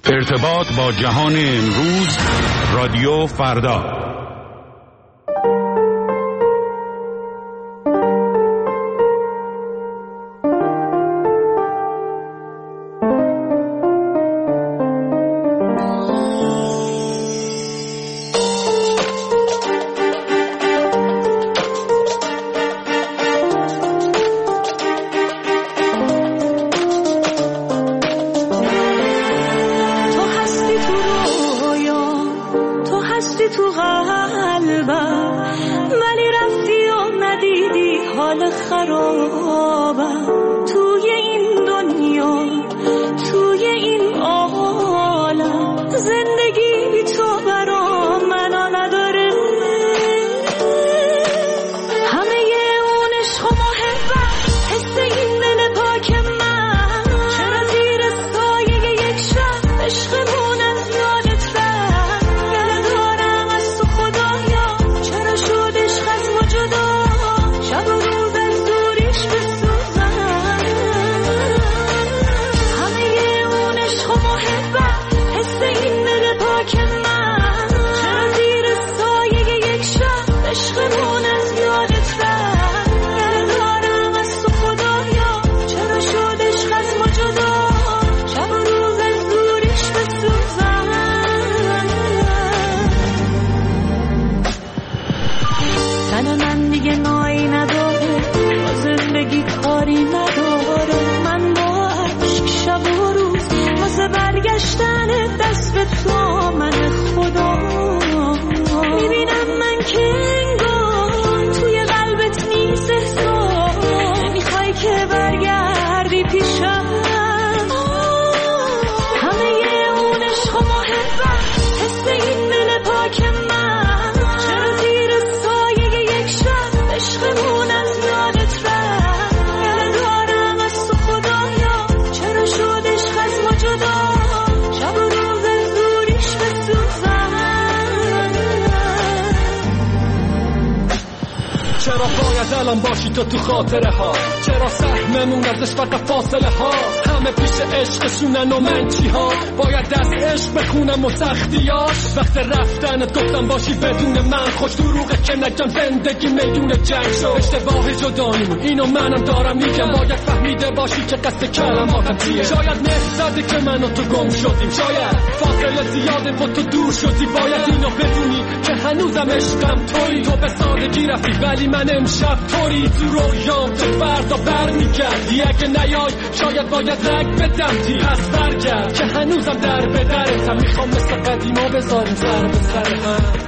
ارتباط با جهان امروز، رادیو فردا. الان باشی تو خاطره ها، چرا سهممون ازش فقط فاصله ها، همه پیش عشقشونن و من چی ها، باید از عشق بخونم و سختیاش، وقت رفتن گفتم باشی بدون من، خوش دروغه که نگم زندگی میدون جنگ شد، اشتباه جداییمون اینو منم دارم میگم، باید فهمیده باشی که قصد کلماتم چیه، شاید نهزده که من و تو گم شدیم، شاید فاصله زیاده و تو دور شدی، باید اینو بدونی که هنوزم عشقم تویی، تو به سادگی رفتی ولی من امشب توری، تو رویام تو فردا برمیگردی، اگه نیای شاید باید رگ بدم دی، پس برگرد که هنوزم در به درتم، میخوام مثل قدیما بذاریم سر به سر هم.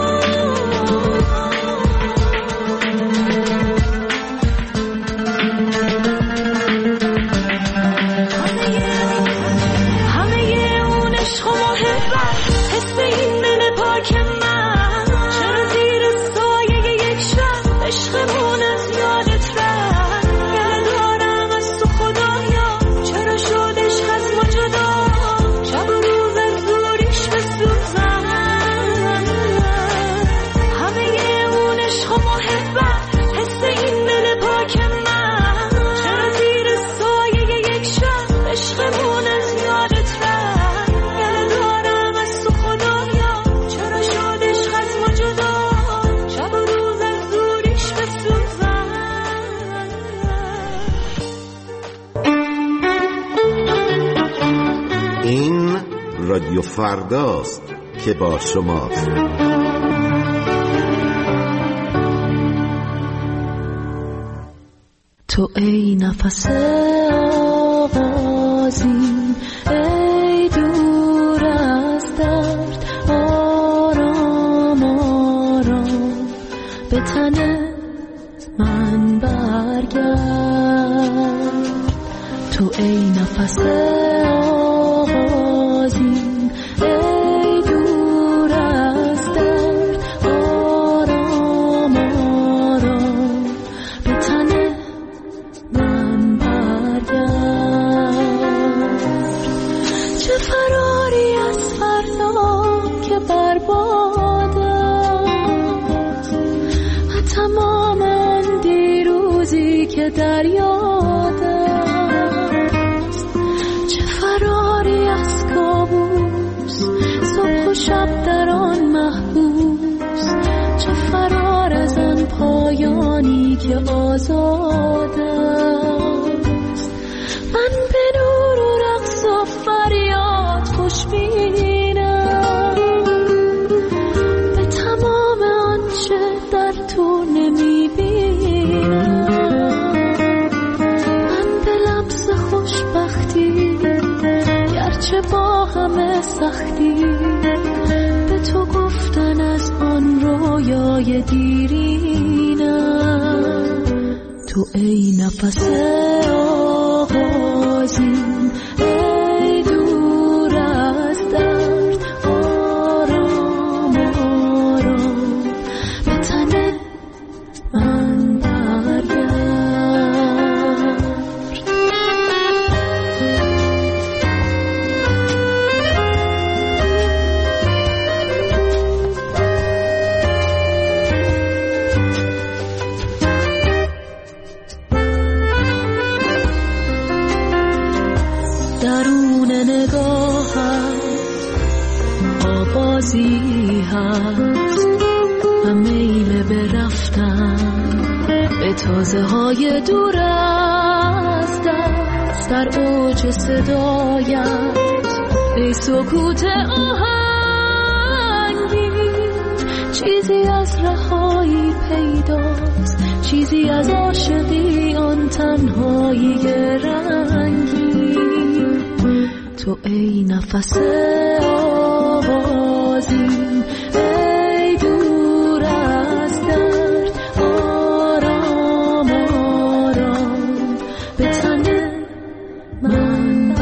رادیو فرداست که با شماست. تو ای نفس آغازین، ای دور از درد، آرام آرام به تن من برگرد. تو ای نفس آغازین، ای دور از درد، آرام آرام به تن من برگرد. چه فراری از فردا که برباد است، تمام آن دیروزی که در یاد است. چه فراری از کابوس شب در آن محبوس، چه فرار از آن پایانی که آزاد است. من به نور و رقص و فریاد خوشبینم، به تمام آنچه در تو نمیبینم. من به لمس خوشبختی گرچه با همه سختی، به تو گفتن از آن رویای دیرینم. تو ای نفس آغازین، ای دور از درد، آرام آرام به تن من برگرد. درون نگاهت آوازی هست و میل به رفتن به تازه های دور از دست. در اوج صدایت ای سکوت آهنگی، چیزی از رهایی پیداست، چیزی از عاشقی آن تنهایی رنگی. تو ای نفس آوازین، ای دور از درد، آرام آرام به تن من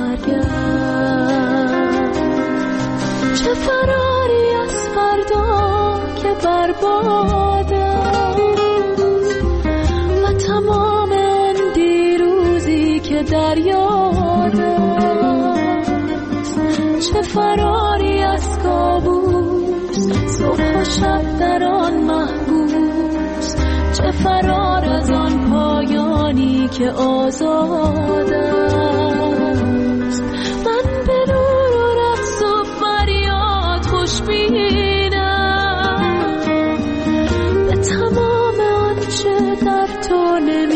برگرد. چه فراری از فردا که برباد است و تمام آن دیروزی که در یاد است. چه فراری از کابوس، صبح و شب در آن محبوس، چه فرار از آن پایانی که آزاد است. من به نور و رقص و فریاد خوشبینم، به تمام آنچه در تو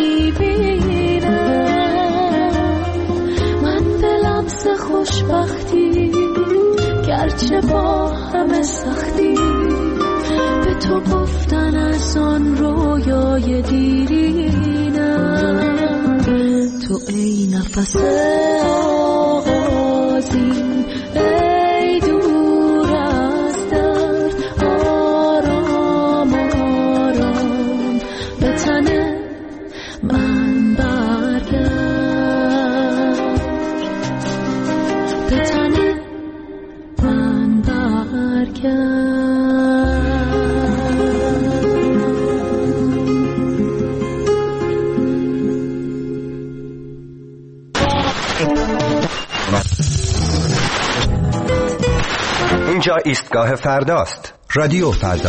نمیبینم. من به لمس خوشبختی گرچه با همه سختی، به تو گفتن از آن رویای دیرینم. تو ای نفس آغازین، ای دور از درد، آرام آرام به تن من برگرد، به تن من برگرد. اینجا ایستگاه فرداست. رادیو فردا.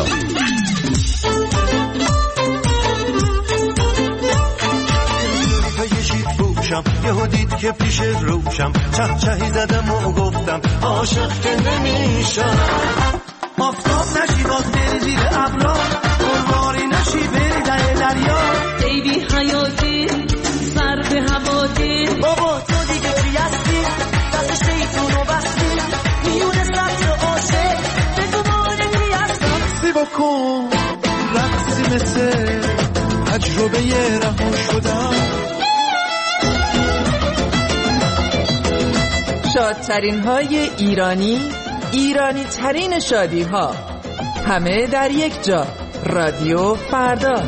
یهو دید که پیش روشم، چه چهی زدم و گفتم عاشق که نمیشم. آفتاب نشی باز بری زیر ابرا، قربانی نشی بری در دریا. ای بی حیاتی سر به هواتی، بابا تو دیگه چی هستی؟ دست شیطونو بستی، میونه سبت عاشق بگو مانگی هستم. سی بکن رقصی مثل تجربه رها شدم. شادترین های ایرانی، ایرانی ترین شادی ها، همه در یک جا. رادیو فردا.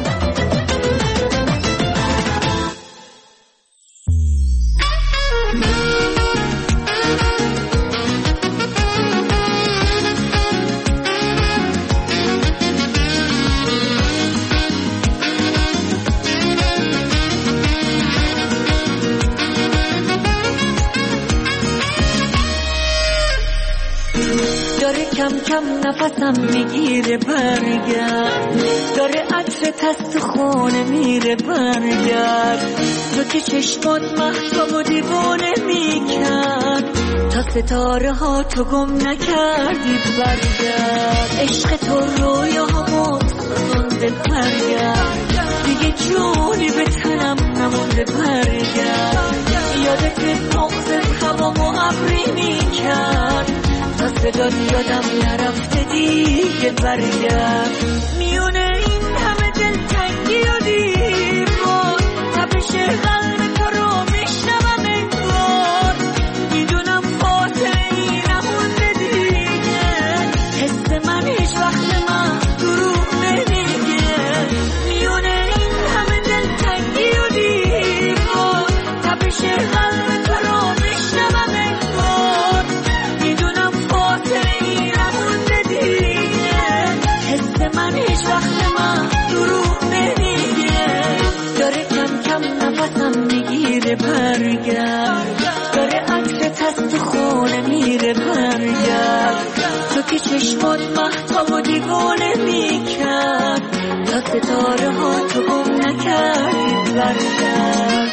کم کم نفسم میگیره برگرد، داره عطرت از تو خونه میره برگرد. تو که چشمات مهتاب و دیوانه میکرد، تا ستاره ها تو گم نکردی برگرد، عشق تو رویامو سازنده برگرد، دیگه جونی به تنم نمونده برگرد، یادت مغزت هوامو ابری میکرد، تا صدات یادم نرفته دیگه برگرد، میونه این همه دلتنگی و دیوار، تپش قلب تو رو میشنوم انگار، میدونم فاصله‌ای نمونده دیگه، حس من هیچ وقت من دروغ نمیگه، میونه این همه دلتنگی و دیوار، تپش قلب تو رو میشنوم انگار، میدونم فاصله‌ای نمونده دیگه، حس من هیچ وقت من دروغ نمیگه، داره کم کم نفسم میگیره برگرد، داره عطرت از تو خونه میره برگرد، تو که چشمات مهتاب و دیوانه میکرد، تا ستاره ها تو گم نکردی برگرد.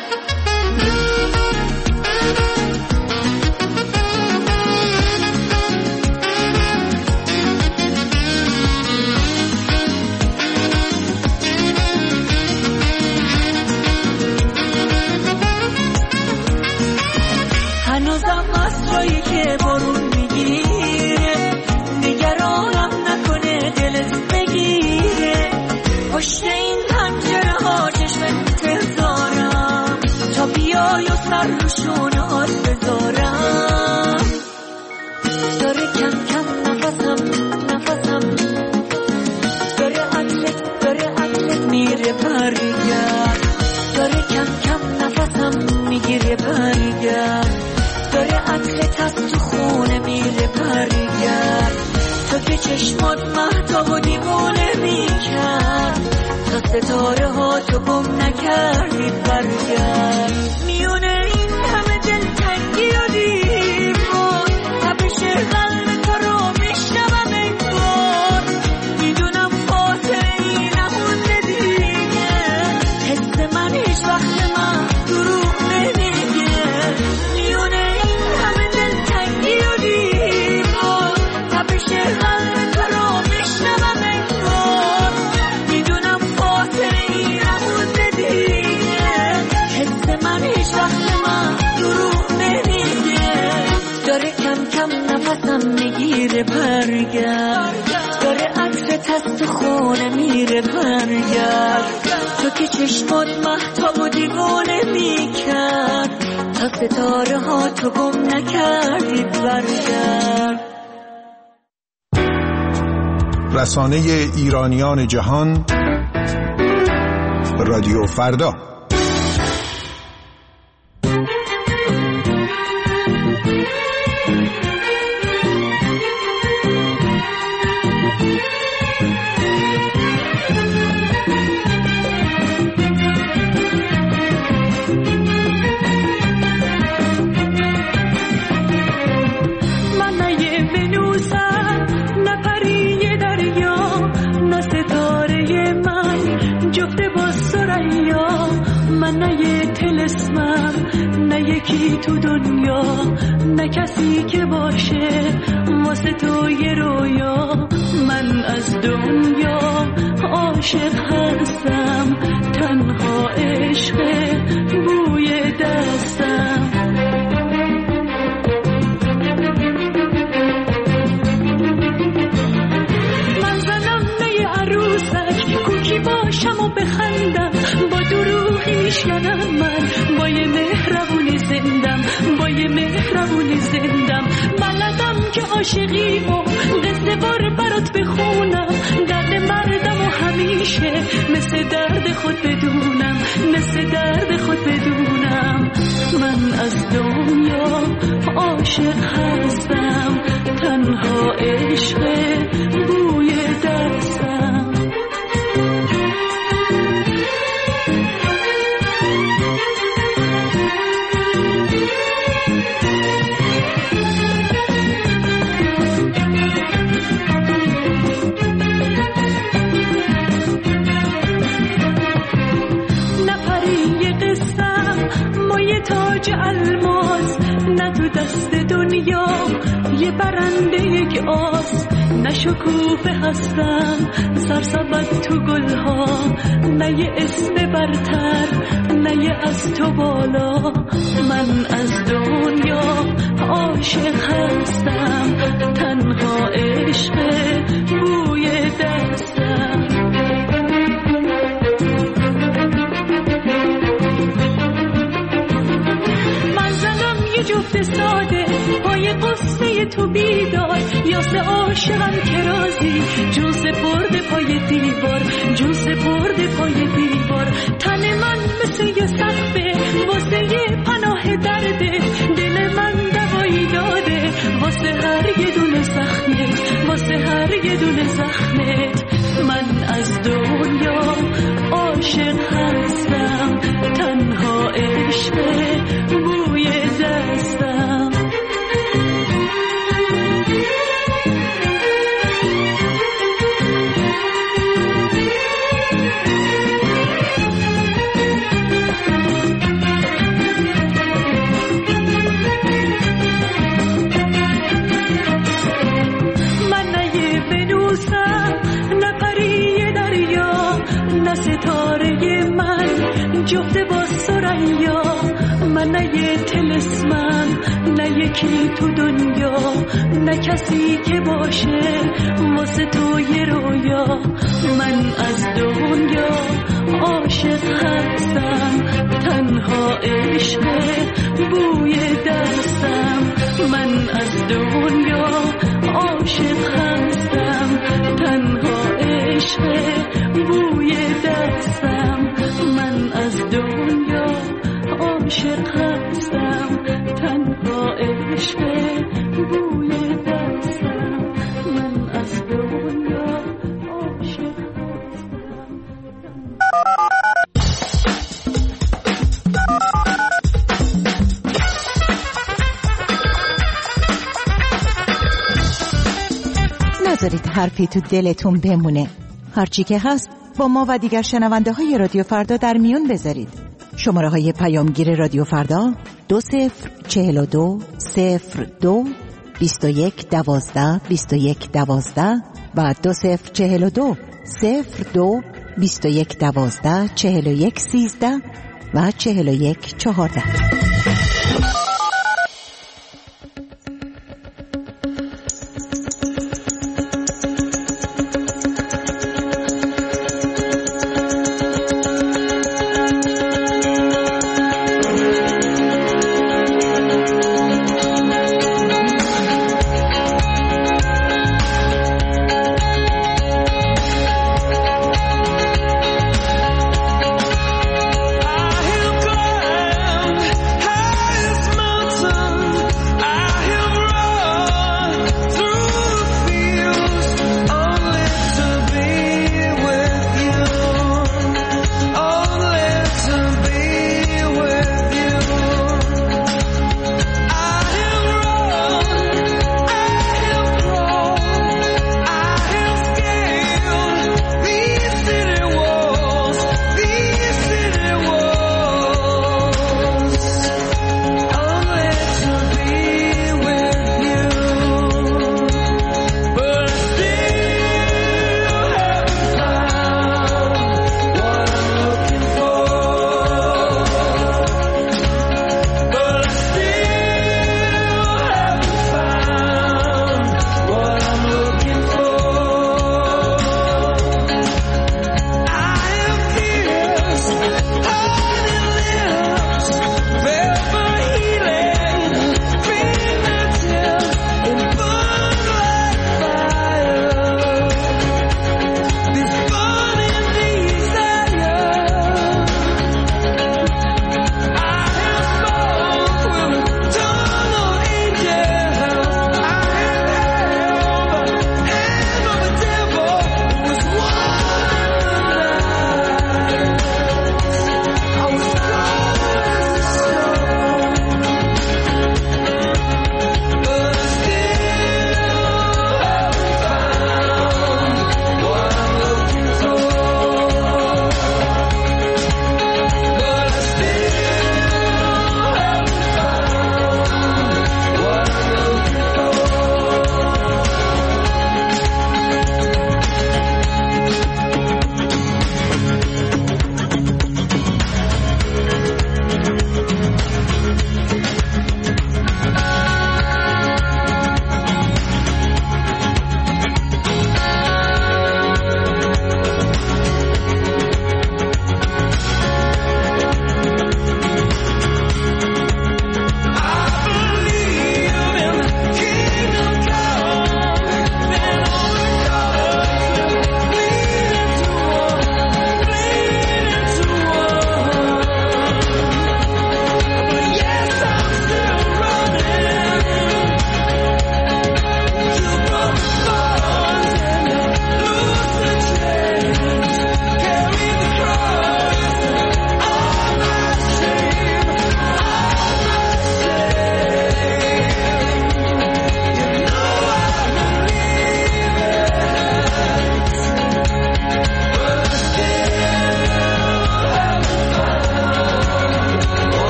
هنوزم از جایی که بارون میگیره، نگرانم نکنه دلت بگیره، پشت این پنجره ها چشم انتظارم، تا بیای و سر رو شونه‌هات بذارم، داره کم کم نفسم داره عطرت میره برگرد، داره کم کم نفسم میگیره برگرد، داره عطرت از تو خونه میره برگرد، تو که چشمات مهتاب و دیوانه میکرد، تا ستاره ها تو گم نکردی برگرد، میونه این همه دلتنگی و دیوار، تپش قلب تو رو میشنوم انگار، میدونم فاصله‌ای نمونده دیگه، حس من هیچ وقت من دروغ نمیگه، میونه این همه دلتنگی و دیوار، تپش قلب تو رو میشنوم انگار، میدونم فاصله‌ای نمونده دیگه، حس من هیچ وقت من دروغ نمیگه، داره کم کم نفسم میگیره برگرد، داره عطرت از تو خونه میره برگرد، تو که چشمات مهتاب و دیوانه میکرد، تا ستاره ها تو گم نکردی برگرد. رسانه ایرانیان جهان، رادیو فردا. یکی تو دنیا نه کسی که باشه واسه تو یه رویا، من از دنیا عاشق هستم، تنها عشق بوی دستم، من زنم نه عروسک کوکی باشم و بخندم، با دروغی میشکنم، من با یه مهربونی زندم، با یه مهربونی زندم، بلدم که عاشقی و قصه بار برات بخونم، درد مردم و همیشه مثل درد خود بدونم، مثل درد خود بدونم، من از دنیا عاشق هستم، تنها عشق بوی دستم. دنیا یه برنده یک آس، نه شکوفه هستم سرسبد تو گلها، نه یه اسم برتر نه یه از تو بالا. من از دنیا عاشق هستم، تنها عشق بوی دستم. یه جفت ساده پای قصه تو بیدار، یا سه عاشقم که رازی جون سپرده پای دیوار، جون سپرده پای دیوار. تن من مثل یه سقفه واسه یه پناه درده، دل من دوایی داده واسه هر یه دونه زخمت، واسه هر یه دونه زخمت. من از دنیا عاشق هستم، تنها عشق بوی دستم. من نه یه ونوسم نه پری دریا، نه ستاره من جفت با سریا. من نه یه طلسمم نه یکی تو دنیا، نه کسی که باشه واسه تو یه رویا. من از دنیا عاشق هستم، تنها عشق بوی دستم. من از دنیا عاشق هستم، تنها عشق بوی دستم. من از دنیا عاشق هستم، تنها عشق بوی دستم. من از دنیا عاشق هستم. نذارید حرفی تو دلتون بمونه. هرچی که هست با ما و دیگر شنونده های رادیو فردا در میون بذارید. شماره های پیامگیر رادیو فردا 2042 02 21 12 21 12 و 2042 02 21 12 41 13 و 41 14.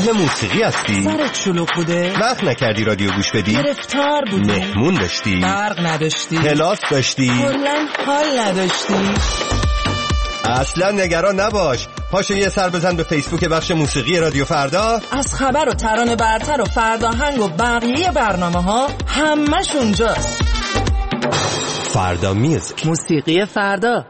اهل موسیقی هستی؟ سرت شلوغ بوده؟ وقت نکردی رادیو گوش بدی؟ گرفتار بودی؟ مهمون داشتی؟ برق نداشتی؟ کلاس داشتی؟ کلاً حال نداشتی؟ اصلا نگران نباش، پاشو یه سر بزن به فیسبوک بخش موسیقی رادیو فردا. از خبر و ترانه برتر و فرداهنگ و بقیه برنامه ها همش اونجاست. فردا میوزیک، موسیقی فردا.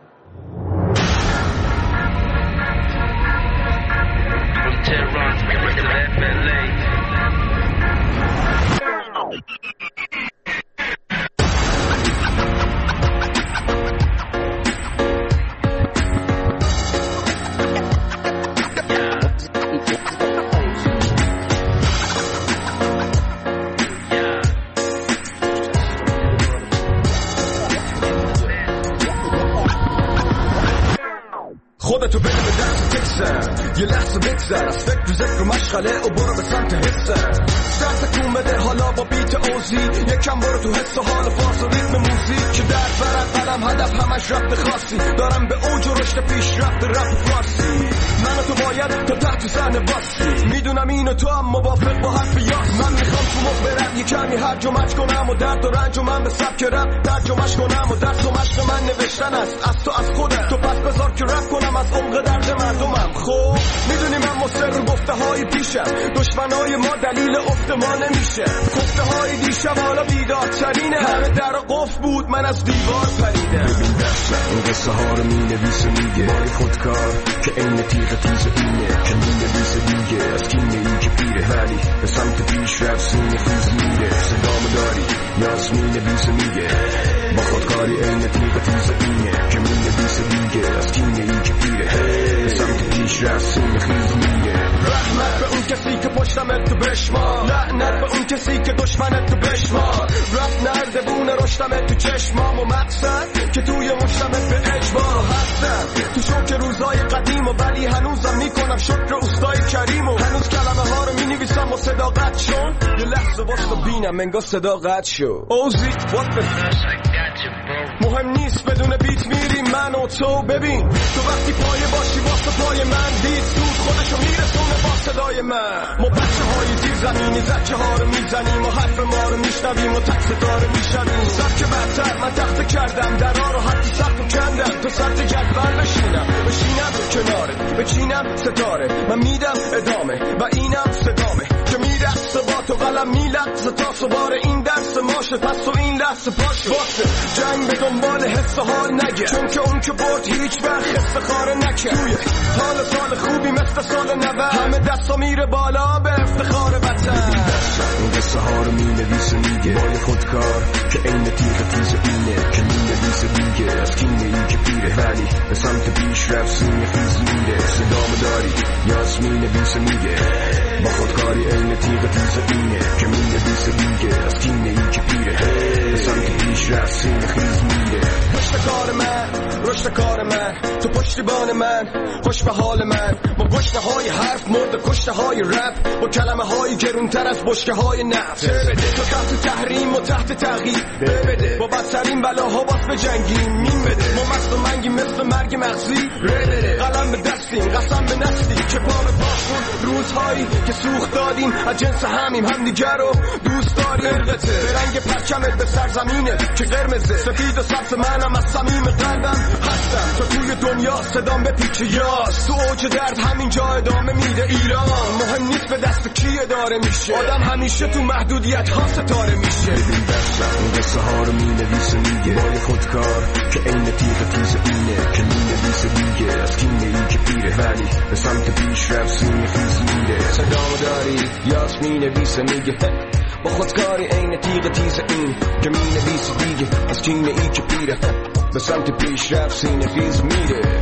خودتو بده به دست تکسر، یه لحظه بگذر از فکر و ذکر و مشغله و برو به سمت حسر. سرت کون بده حالا با بیت اوزی، یکم برو تو حس و حال فاز و ریتم موزیک که درد برد قلم هدف همش رفت خاصی. دارم به اوج و رشد پیش رفت رپ فارسی. من و تو باید تا تحت صحنه باسی، میدونم اینو تو هم موافق با حرف یاس. من میخوام تو مخ برم یه کمی هرج و مج کنم و درد و رنج و من به سبک رپ ترجمه‌اش کنم و درس و مشق من نوشتن است از تو از خودت. تو پس بذار که رپ کنم از عمق درد مردمم. خب میدونی من مصر گفته های پیشم، دشمنای ما دلیل افت ما نمیشه. گفته های دیشب حالا بیدارترینه، همه در و قفل بود من از دیوار پریدم. ببین دستم این قصه ها رو مینویسه میگه بای خودکار که این تیغ تیز اینه که مینویسه دیگه از کینه این که پیره ولی به سمت پیش رفت سینه خیز میره. صدامو داری یاس مینویسه میگه با خودکاری این تیغ تیز اینه که مینویسه دیگه از کینه این که پیره به سمت پیش رفت سینه خیز میره. رحمت به اون کسی که پشتمت تو بشمار، لعنت به اون کسی که دشمنت تو بشمار. رفت نرده بونه رشتمت تو چشمام و مقصد که توی مشتمت به اجبار هستم. تو شوک روزای قدیم و ولی هنوزم میکنم شکر اوستای کریم و هنوز کلمه ها رو مینویسم و صداقت شون. یه لحظه واسه بینم انگار صداقت شو. اوزی مهم نیست بدون بیت میریم من و تو. ببین تو وقتی پایه باشی واسه پای من دید سود خودشو میرسونه با صدای من. ما بچه های زیر زمینی زچه ها رو میزنیم و حرف ما رو میشنویم و تک ستاره میشنویم. سبک برتر من تخت کردم درها رو حتی سخت و کندم تو سطح جدول بشینم کنارت بچینم ستاره. من میدم ادامه و اینم صدامه که میرسه با تو قلم میلغزه تا سوار این درس ماشه. پس تو این لحظه باشه واسه جنگ به دنبال حس و حال نگه، چون که اون که برد هیچ وقت استخاره نکرد. توی حال سال خوبی مثل سال 90 همه دستا میره بالا به افتخار وطن. این قصه ها رو مینویسه میگه بای خودکار که این تیغ تیز اینه که مینویسه دیگه از کینه این که پیره ولی به سمت پیش رفت سینه خیز میره. صدامو داری یاس مینویسه میگه با خودکاری این تیغ تیز اینه که مینویسه دیگه از کینه این که پیره به سمت پیش رفت سینه خیز میره. رشد کار من تو پشتیبان من خوش به حال من با گشته های حرف مرد کشته های رپ با کلمه های گرونتر از بشکه های نفت. بده تو تحت تحریم و تحت تغییر بده با بدترین بلاها باز به جنگیم مین بده. ما مست و منگی مثل مرگ مغزی قلم به دستیم قسم به نسلی که پا به پاشون روزهایی که سوخت دادیم از جنس همیم همدیگه رو دوست داریم. برقته به رنگ پرچمت به سرزمینه که قرمزه سفید و سبز منم از صمیم قلبم هستم تا توی دنیا صدام به پیچ یاس. تو اوج درد همینجا ادامه میده ایران. مهم نیست به دست کی اداره میشه، آدم همیشه تو محدودیت ها ستاره میشه. ببین دستم این قصه ها رو مینویسه میگه بای خودکار که این تیغ تیز اینه که مینویسه دیگه از کینه این که پیره ولی به سمت پیش رفت سینه خیز میره. صدامو داری یاس مینویسه میگه با خودکاری این تیغ تیز این که مینویسه دیگه از کینه این که پیره به سمت پیش رفت سینه خیز میره.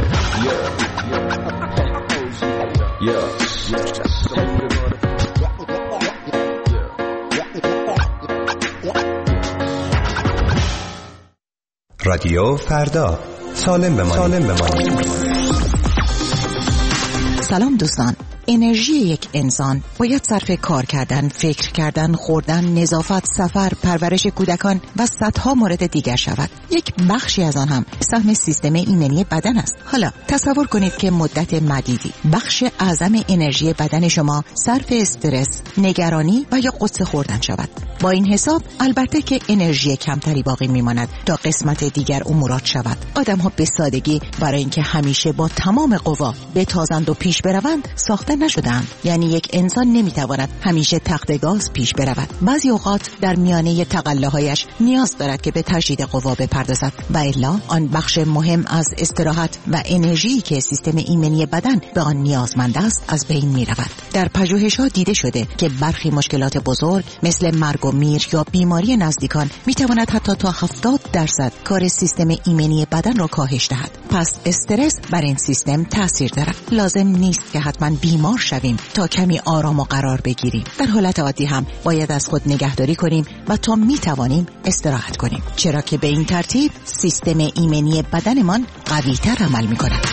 رادیو فردا، سالم بمانید. سلام دوستان، انرژی یک انسان باید صرف کار کردن، فکر کردن، خوردن، نظافت، سفر، پرورش کودکان و صدها مورد دیگر شود. یک بخشی از آن هم سهم سیستم ایمنی بدن است. حالا تصور کنید که مدت مدیدی بخش اعظم انرژی بدن شما صرف استرس، نگرانی و یا قصه خوردن شود. با این حساب البته که انرژی کمتری باقی میماند تا قسمت دیگر امورات شود. آدم ها به سادگی برای اینکه همیشه با تمام قوا بتازند و پیش بروند ساخته نشدند. یعنی یک انسان نمیتواند همیشه تخت گاز پیش برود. بعضی اوقات در میانه تقلاهایش نیاز دارد که به تجدید قوا بپردازد و الا آن بخش مهم از استراحت و انرژی که سیستم ایمنی بدن به آن نیازمند است از بین میرود. در پژوهش‌ها دیده شده که برخی مشکلات بزرگ مثل مرگ و میر یا بیماری نزدیکان میتواند حتی تا 70% کار سیستم ایمنی بدن را کاهش دهد. پس استرس بر این سیستم تاثیر دارد. لازم نیست که حتما بیمار شویم تا کمی آرام و قرار بگیریم. در حالت عادی هم باید از خود نگهداری کنیم و تا میتوانیم استراحت کنیم، چرا که به این ترتیب سیستم ایمنی بدنمان قوی‌تر عمل میکند.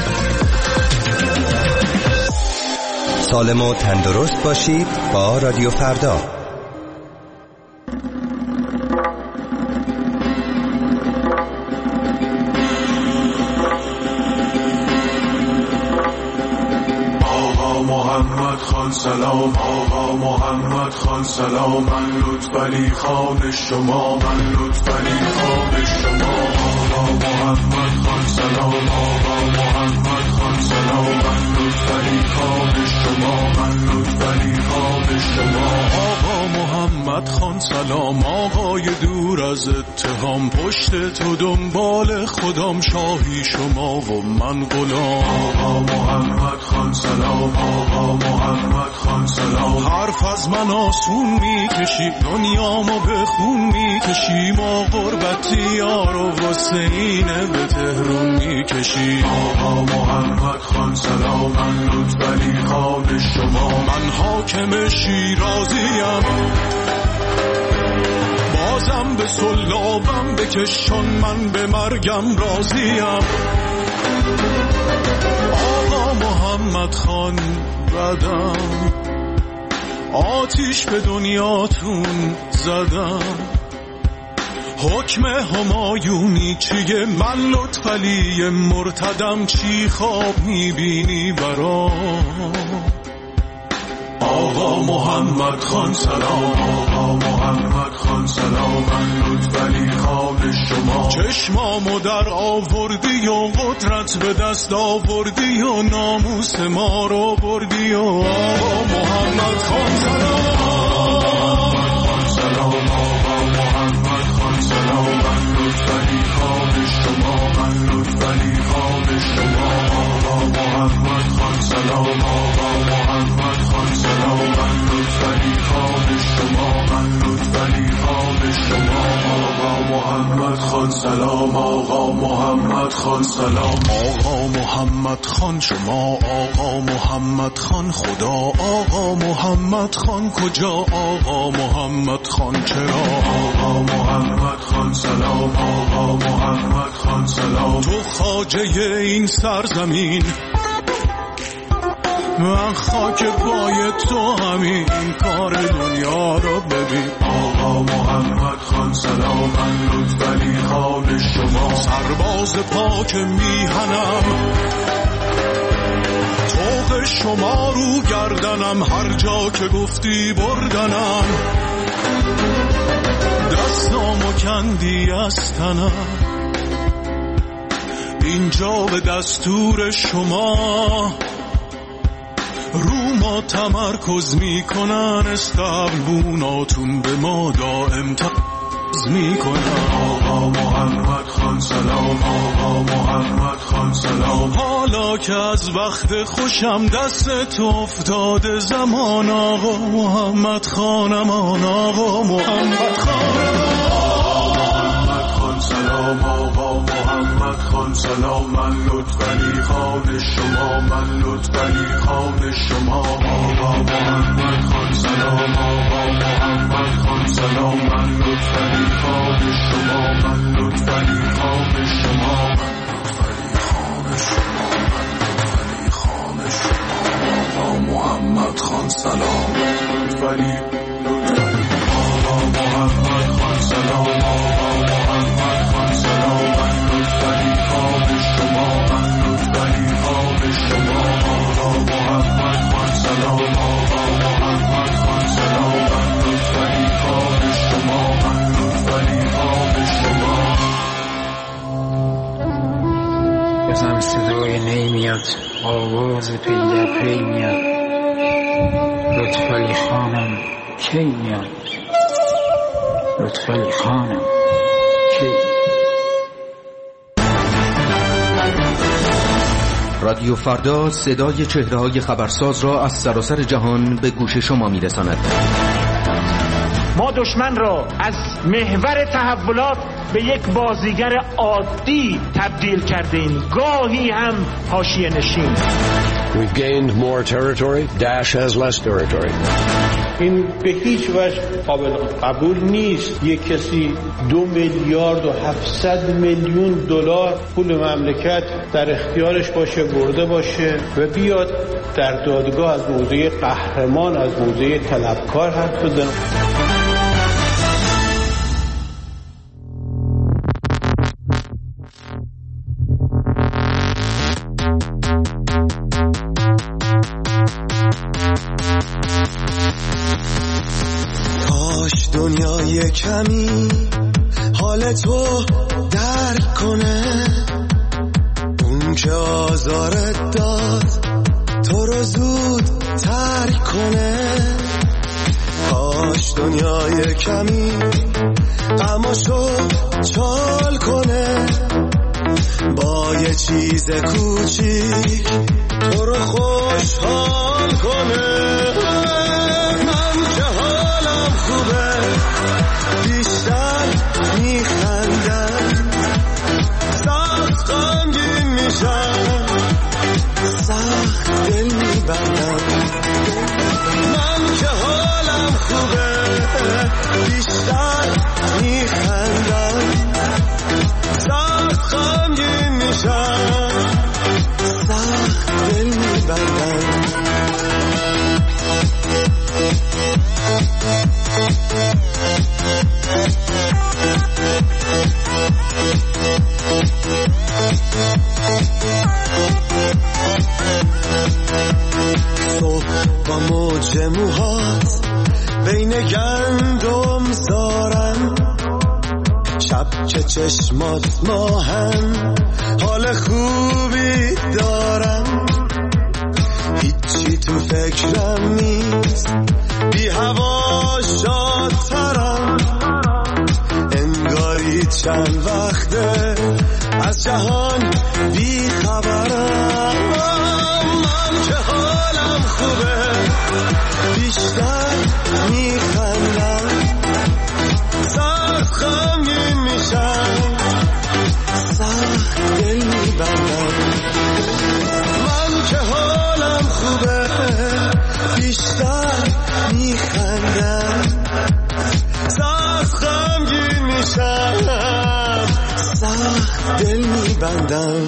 سالم و تندرست باشید با رادیو فردا. محمد خان سلام، آقا محمد خان سلام، من لطفعلی خان شما، من لطفعلی خان شما. آقا محمد خان سلام، آقا محمد خان سلام، من لطفعلی خان شما، من لطفعلی خان شما. آقا محمد خان سلام، آقای دور از اتهام، پشت تو دنبال خودم، شاهی شما و من غلام. آقا محمد خان سلام، آقا محمد خان سلام، حرف از من آسون میکشی، دنیامو به خون میکشی، ما غربتی یار و حسینه به تهرون میکشی. آقا محمد خان سلام، من لطفعلی خان شما، من حاکم شیرازیم، بازم به سلابم بکشون، من به مرگم راضیم. آقا محمد خان بدم، آتیش به دنیاتون زدم، حکم همایونی چیه، من لطفعلی مرتدم، چی خواب میبینی برام. آقا محمد خان سلام، آقا محمد خان سلام، من لطفعلی خان شما، چشمامو در آوردی و قدرت به دست آوردی و ناموس ما رو بردی و آقا محمد خان سلام، آقا محمد خان سلام، آقا محمد خان سلام، من لطفعلی خان شما، من لطفعلی خان شما. آقا محمد خان سلام، آقا محمد خان سلام، من لطفعلی خان شما، من لطفعلی خان شما. آقا محمد خان سلام، آقا محمد خان سلام، آقا محمد خان شما، آقا محمد خان خدا، آقا محمد خان کجا، آقا محمد خان چرا. آقا محمد خان سلام، آقا محمد خان سلام، تو خواجه این سرزمین، من خاک پای تو همین کار دنیا رو ببین. آقا محمد خان سلام، من لطفعلی خان شما، سرباز پاک میهنم، طوق شما رو گردنم، هر جا که گفتی بردنم، دستامو کندی از تنم، اینجا به دستور شما رو ما تمرکز میکنن، استقبوناتون به ما دائم تقض میکنن. آقا محمد خان سلام، آقا محمد خان سلام، حالا که از وقت خوشم دست افتاده زمان، آقا محمد خانمان، آقا محمد خانمان، سلام، آقا محمد خان سلام، من لطفعلی خان شما، من لطفعلی خان شما. آقا محمد خان سلام، آقا محمد خان سلام، من لطفعلی خان شما، من لطفعلی خان شما، من لطفعلی خان شما، من لطفعلی خان شما. آقا لطفلی آقا محمد خان سلام آقا محمد خان سلام من لطفلی خواب شما من لطفلی خواب شما آقا محمد خان سلام آقا محمد خان سلام من لطفلی خواب شما من لطفلی خواب شما بزن صدای نی میاد آواز پی در پی میاد لطفعلی خانم کی میاد لطفعلی خانم کی. رادیو فردا صدای چهره‌های خبرساز را از سراسر جهان به گوش شما میرساند. ما دشمن را از محور تحولات به یک بازیگر عادی تبدیل کردیم، گاهی هم حاشیه نشین. We've gained more territory. Daesh has less territory. این به هیچ وجه قابل قبول نیست. یک کسی 2 میلیارد و 700 میلیون دلار پول مملکت در اختیارش باشه، برده باشه و بیاد در دادگاه از موضع قهرمان، از موضع طلبکار حرف بزنه. دنیای کمی حال تو درک کنه، اون که آزارت داد تو رو زود ترک کنه. کاش دنیای کمی غماشو چال کنه، با یه چیز کوچیک تو رو خوشحال کنه. من که حالم خوبه بیشتر میخندم، سخت غمگین میشم، سخت دل میبندم. من که حالم خوبه بیشتر میخندم، سخت غمگین میشم، سخت دل میبندم. صبح با موج موهات بین گندم زارم، شب که چشمات ماهم حال خوبی دارم. هیچی تو فکرم نیست، بی هوا شادترم، انگاری چند وقته از جهان بی خبرم. من که حالم خوبه بیشتر میخندم، سخت غمگین میشم، سخت دل میبندم. من که حالم خوبه بیشتر میخندم، سخت غمگین میشم، سخت دل میبندم.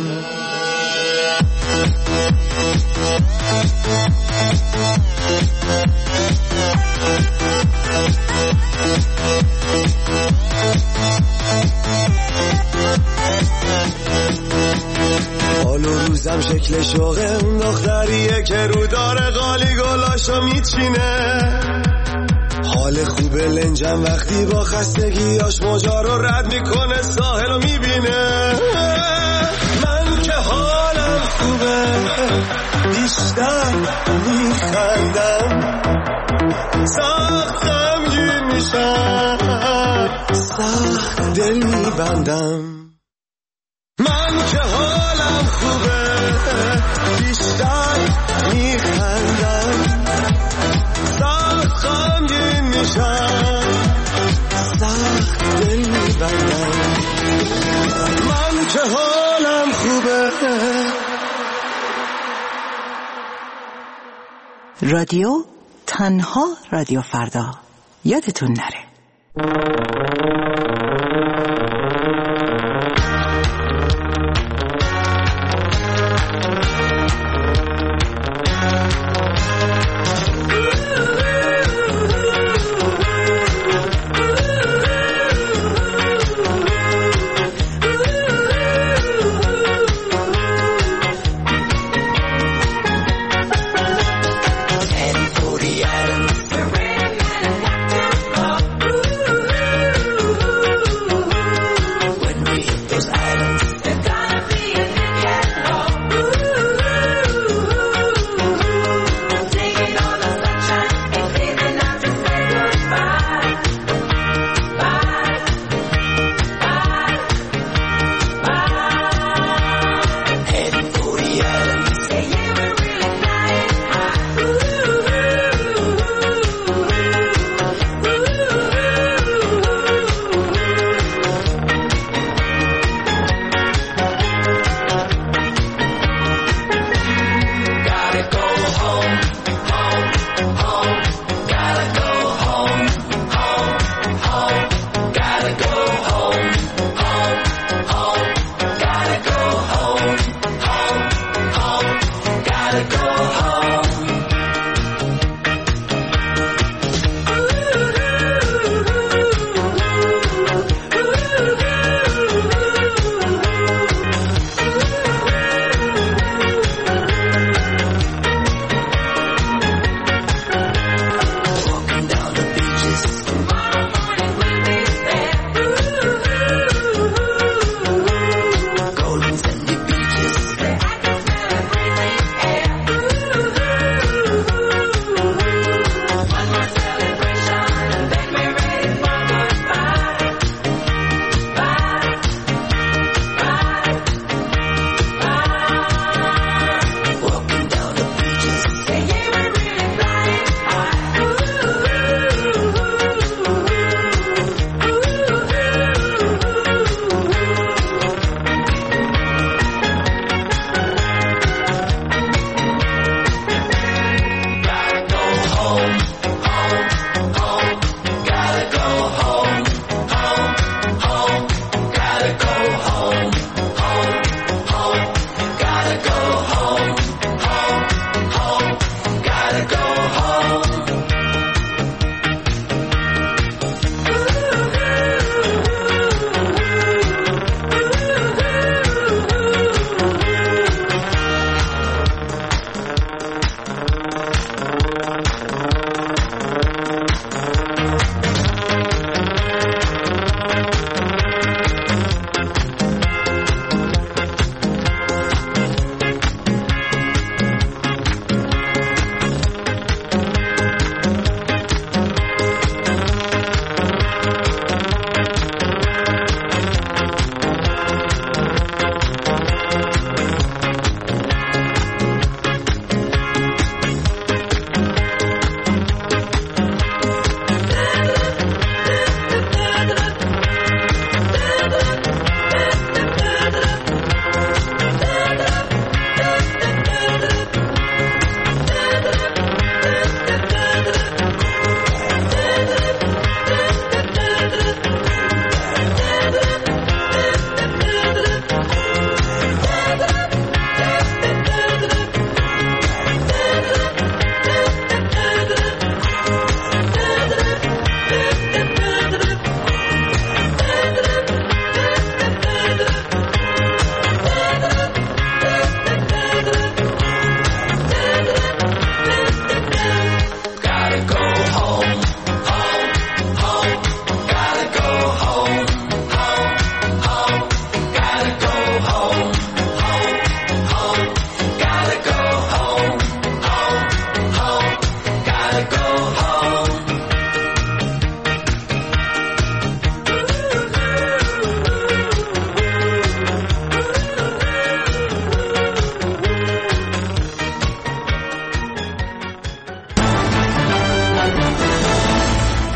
حال و روزم شکل شوقه اون دختریه که رو داره قالی گلاشو میچینه. حال خوبه لنجم وقتی با خستگیاش موجا رو رد میکنه، ساحل رو میبینه. من که حالم خوبه بیشتر میخندم، سخت غمگین میشم، سخت دل میبندم. من که حالم خوبه بیشتر میخندم، سخت غمگین میشم، سخت دل میبندم. من که حالم خوبه. رادیو تنها رادیو فردا، یادتون نره.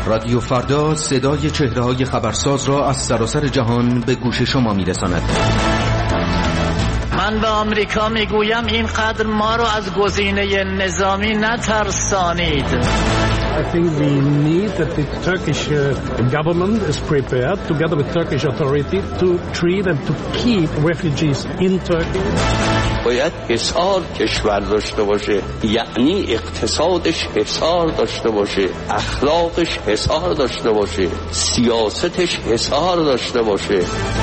رادیو فردا صدای چهره‌های خبرساز را از سراسر جهان به گوش شما می‌رساند. من به آمریکا میگویم اینقدر ما را از گزینه نظامی نترسانید. I think we need that the Turkish government is prepared together with Turkish authority to treat and to keep refugees in Turkey. باید حصار کشور داشته باشه، یعنی اقتصادش حصار داشته باشه، اخلاقش حصار داشته باشه، سیاستش حصار داشته باشه.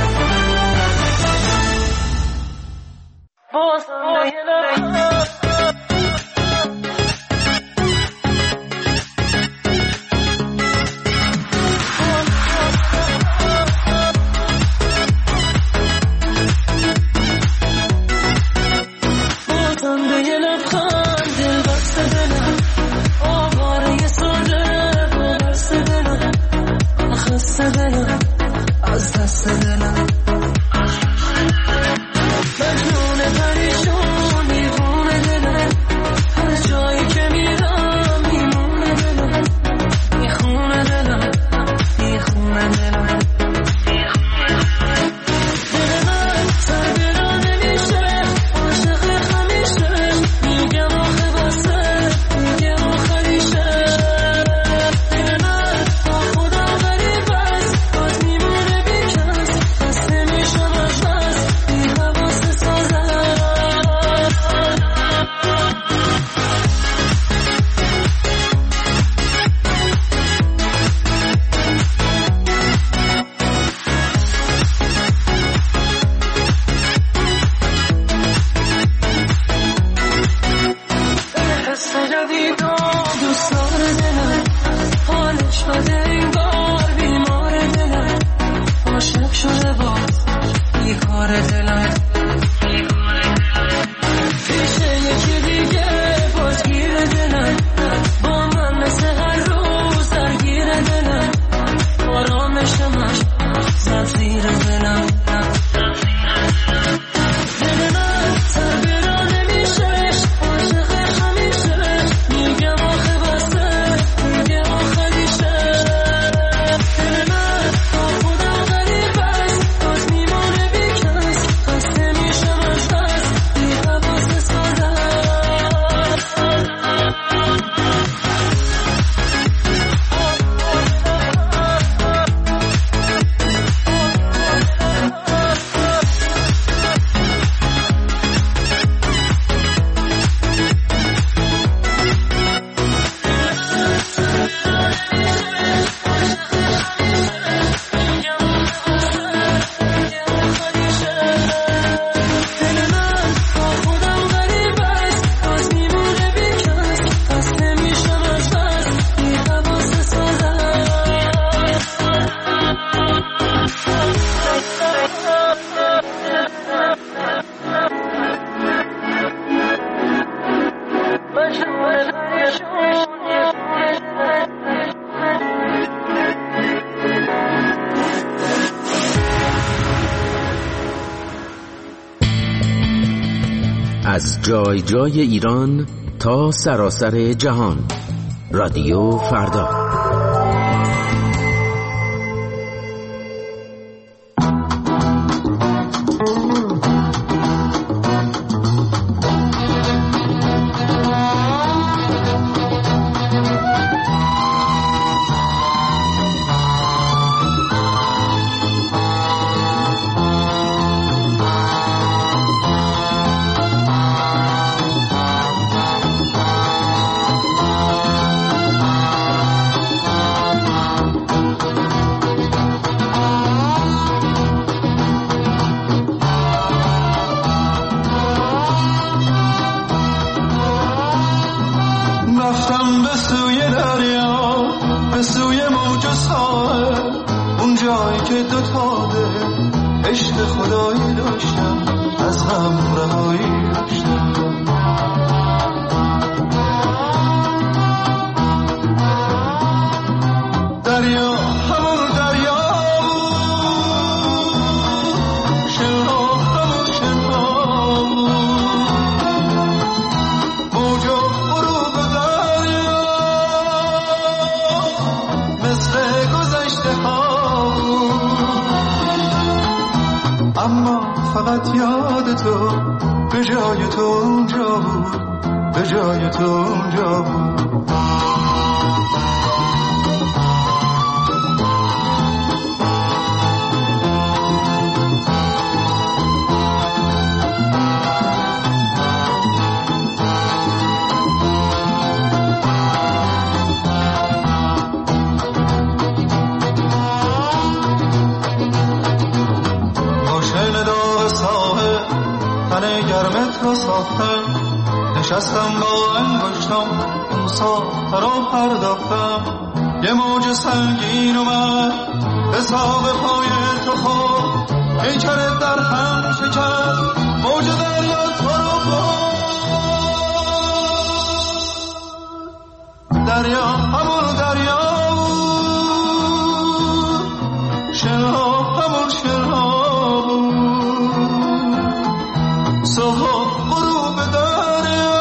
از جای جای ایران تا سراسر جهان، رادیو فردا. فقط یاد تو به جای تو اونجا بود، به جای تو اونجا بود. گرمت رو ساختم، نشستم با انگشتم اون ساخته رو پرداختم. یه موج سنگین اومد حساب پای تو خود، پیکرت در هم شکست، موج دریا تو رو بود. دریا همون دریا بود، شنها همون شنها بود. صبح غروب دریا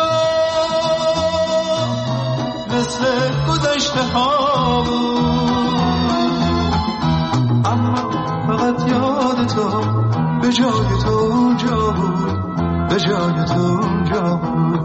مثل گذشته ها بود، اما فقط یاد تو به جای تو اونجا بود، به جای تو اونجا بود.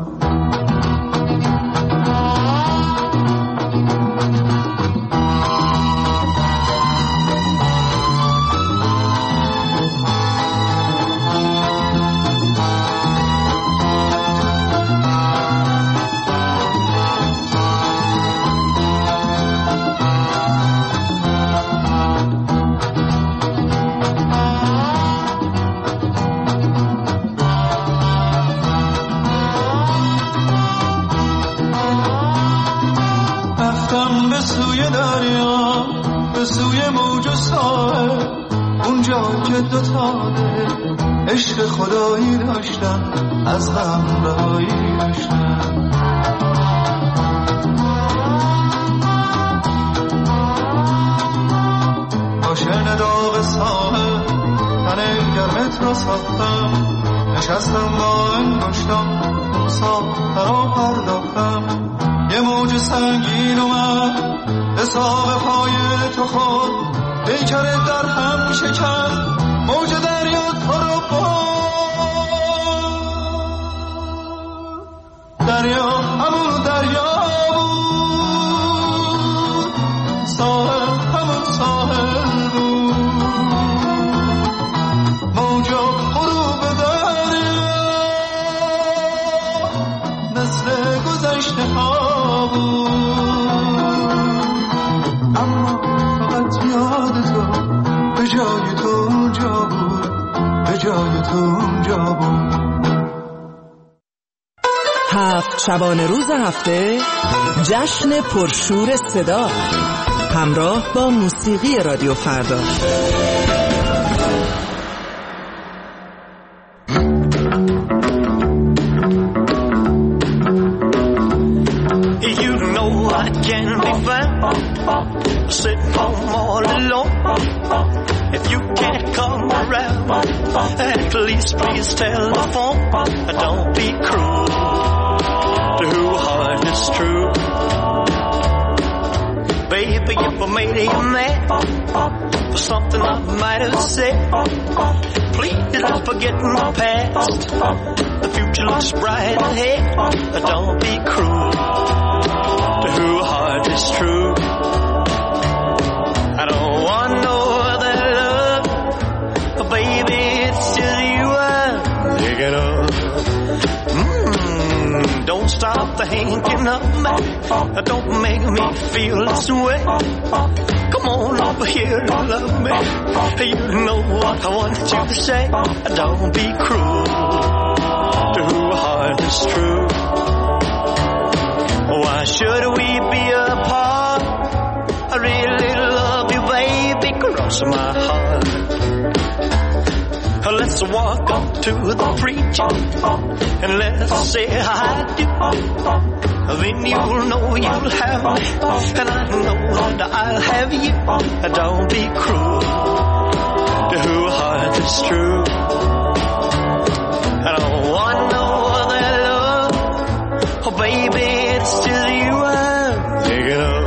به سوی دریا، به سوی موج و ساحل، اونجا که دوتا دل عشق خدایی داشتن، از غم رهایی داشتن. با شعر داغ ساحل تن گرمت رو ساختم، نشستم با انگشتم ساخته را پرداختم. یه موج سنگین اومد حساب پای تو خود، پیکرت در هم شکست، موج دریا تو رو بود. دریا همون دریا بود، ساحل همون ساحل بود. موج غروب دریا مثل گذشته ها بود، اما فقط یاد تو به جای تو اونجا بود، به جای تو اونجا بود. 7 شبانه روز هفته جشن پرشور صدا همراه با موسیقی رادیو فردا. Sitting home all alone. If you can't come around, at least please telephone. Don't be cruel to who heart is true. Baby, if I made you mad for something I might have said, please don't forget my past. The future looks bright ahead. Don't be cruel to who heart is true. I don't want no other love, but baby, it's just you I'm thinking of. Don't stop thinking of me, don't make me feel this way. Come on over here and love me, you know what I want you to say. Don't be cruel to who heart is true. Why should we be apart? I really love you, baby, cross my heart. Let's walk up to the preacher and let's say I do. Then you'll know you'll have me, and I know that I'll have you. Don't be cruel to who heart is true. I don't want no other love, oh baby, it's just you I'm thinking of.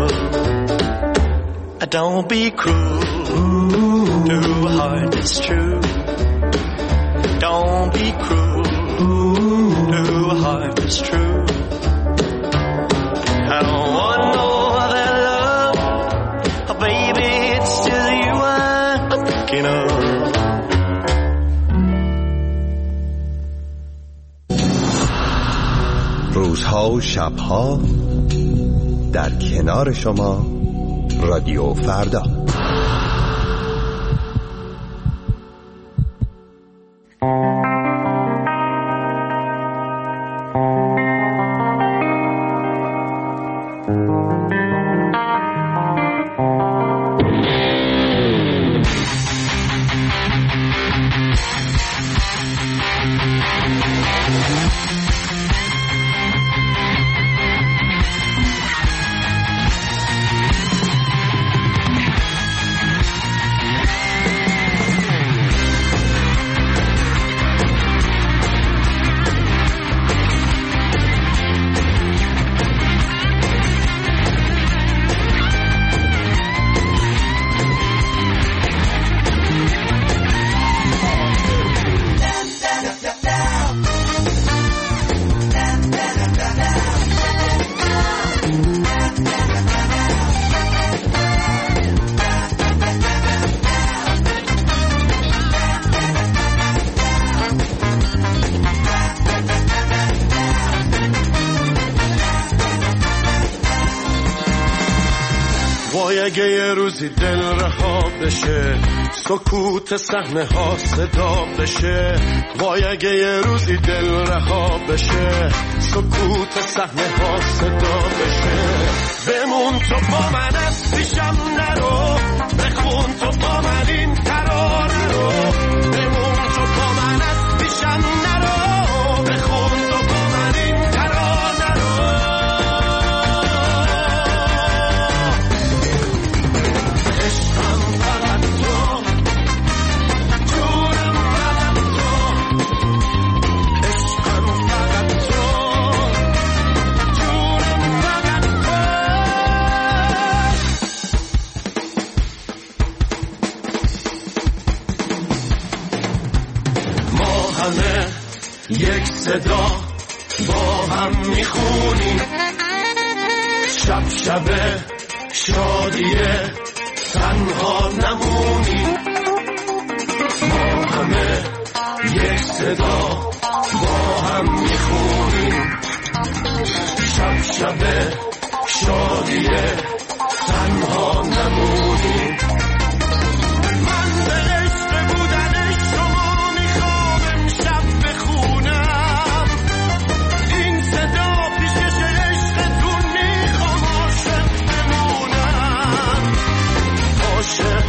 Don't be cruel to who heart is true. Don't be cruel to a heart that's true. I don't want no other love, oh baby, it's just you I'm thinking of. روزها و شبها در کنار شما رادیو فردا. اگه یه روزی دل رها بشه، سکوت صحنه ها صدا بشه. وای اگه یه روزی دل رها بشه، سکوت صحنه ها صدا بشه. بمون تو با من از پیشم نرو، بخون تو با من این ترانه رو. بمون تو با من از پیشم نرو، بخون تو با من این ترانه رو. عشقم فقط تو، جونم فقط تو. عشقم فقط تو، جونم فقط تو. ما همه یک صدا با هم میخونیم، شب شب شادیه تنها نمونیم. ما همه یک صدا با هم میخونیم، شب شب شادیه تنها نمونیم. من به عشق بودن شما میخوام امشب بخونم، این صدا پیشش عشقتون میخوام عاشق بمونم، عاشق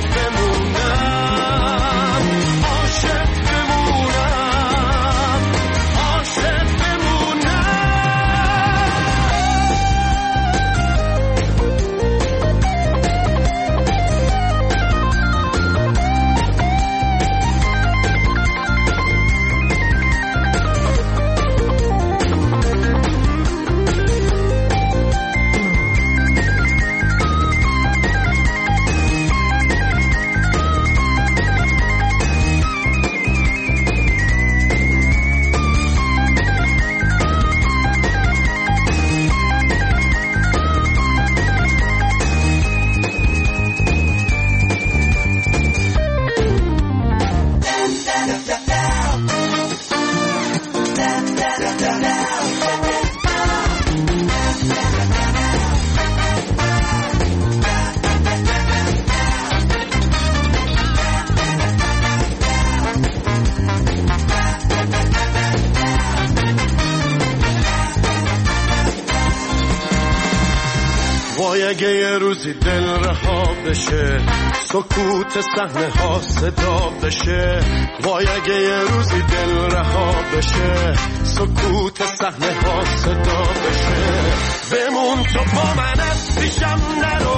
بمونم، عاشق بمونم، عاشق بمونم. وای اگه یه روزی دل رها بشه، سکوت صحنه ها صدا بشه. وای اگه یه روزی دل رها بشه، سکوت صحنه ها صدا بشه. بمون تو با من از پیشم نرو،